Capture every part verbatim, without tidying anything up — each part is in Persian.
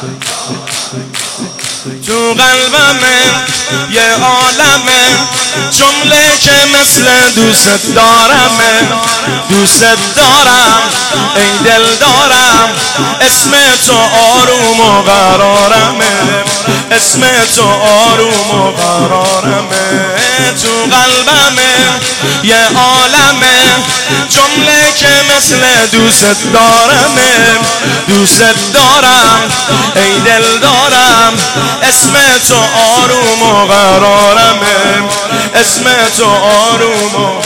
تو قلبمه یه عالمه جمله که مثل دوست دارمه. دوست دارم ای دل دارم، اسم تو آروم و قرارمه. اسم تو آروم و قرارمه. تو قلبمه یه عالمه جمله که مثل دوست دارمه. دوست دارم ای دل دارم، اسم تو آروم و قرارمه. اسم تو آروم و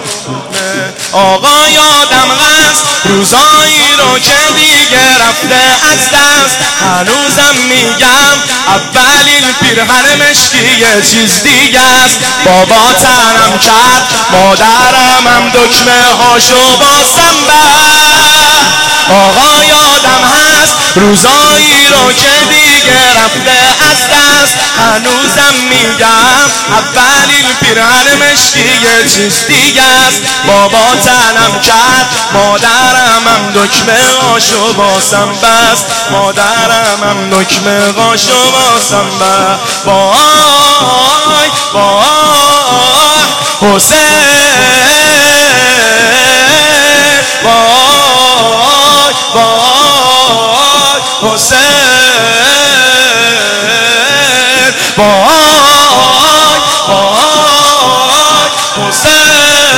آقا یادم هست روزایی رو که دیگه رفته از دست. هنوزم میگم اولین پیرهن مشکی یه چیز دیگه است. بابا تنم کرد مادرم هم دکمه هاشو باسم بست. آقا یادم هست روزایی رو که دیگه رفته از دست. هنوزم میگم اولین پیرهن مشکی یه چیز دیگه است. بابا تنم کرد مادرم هم دکمه هاشو باسم بست. مادرم هم دکمه هاشو باسم بست. وای وای حسین، وای وای حسین، وای وای حسین.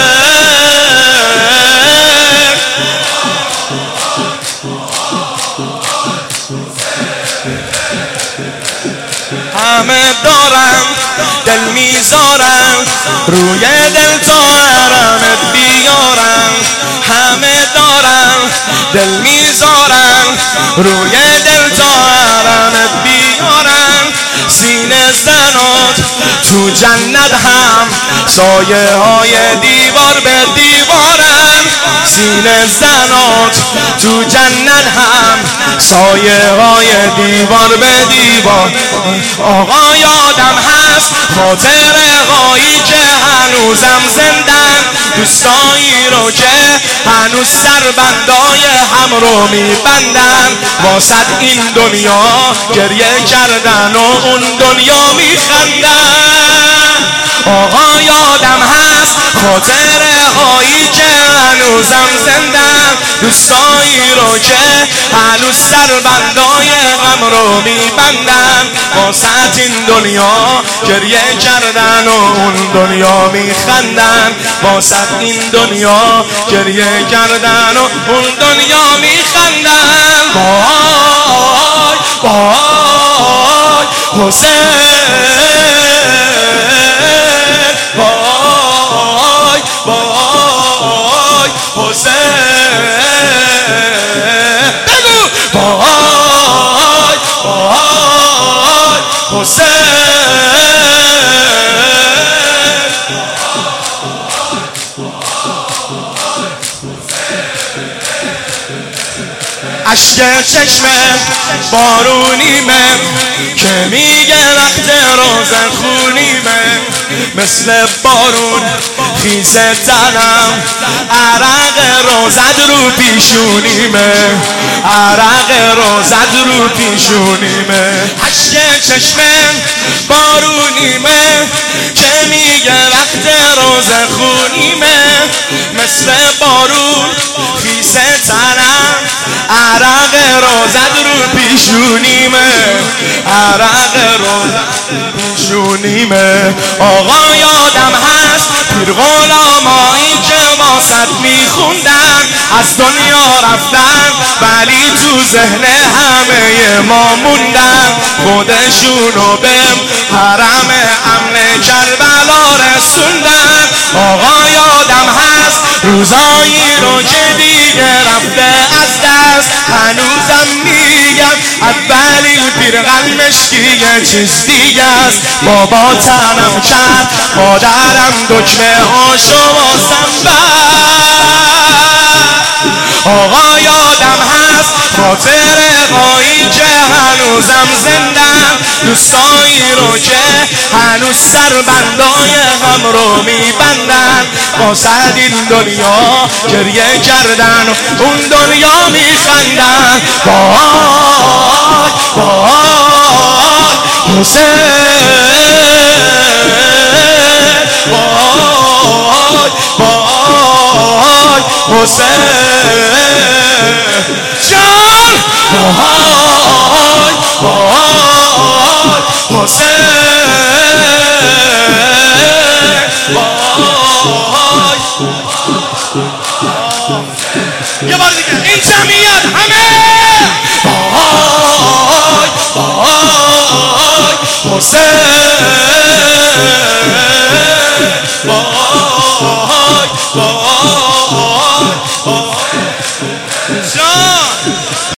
همه دارم دل میذارم روی دل تا حرمت بیارم. همه دارم دل میذارم روی دل تا حرمت بیارم. سینه زنات تو جنت هم سایه های دیوار به دیوارم. سینه زنات تو جنت هم سایه های دیوار به دیوار. آقا یادم هست خاطر هایی که هنوزم زندن. دوستایی رو که هنوز سربندای هم رو میبندن. واسد این دنیا گریه کردن و اون دنیا میخندن. آقا یادم هست خاطر هایی که هنوزم زندن. دوستایی رو که هنوز سربندای غم رو میبندن. واسط این دنیا گریه کردن و اون دنیا میخندن. واسط این دنیا گریه کردن و اون دنیا میخندن. وای وای حسین، وای وای حسین. بگو وای وای حسین. اشک چشمه بارونیمه که میگه وقت روزن خونیمه. مثل بارون خیزه تنم عرق روزد رو پیشونیمه. عرق روزد رو پیشونیمه. اشک چشمه بارونیمه که میگه وقت روزن خونیمه. مثل بارون خیزه تنم عرق روزد رو پیشونیمه. عرق روزد پیشونیمه. آقا یادم هست پیر غلامایی که واسط میخوندن از دنیا رفتن ولی تو ذهن همه ما موندن. خودشونو به حرم امن کربلا رسوندن. آقا یادم هست روزایی رو که دیگه رفته از دست. هنوزم میگم اولین پیرهن مشکی یه چیز دیگه است. بابا تنم کرد مادرم دکمه هاشو واسم بست. آقا یادم هست خاطر هایی که هنوزم زندن. دوستایی رو که هنوز سربندای هم رو میبندن. واسد این دنیا گریه کردن و اون دنیا میخندن. وای وای جان وای وای حسین وای. یه بار دیگه این جمعیت همه وای وای حسین وای.